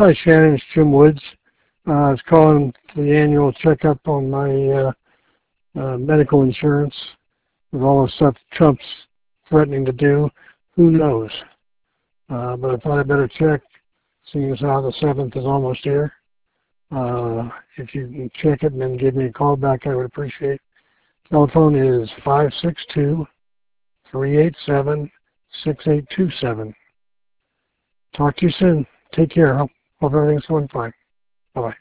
Hi, Shannon. It's Jim Woods. I was calling for the annual checkup on my medical insurance with all the stuff Trump's threatening to do. Who knows? But I thought I'd better check, seeing as how the 7th is almost here. If you can check it and then give me a call back, I would appreciate it. Telephone is 562-387-6827. Talk to you soon. Take care. Hope everything's going fine. Bye-bye.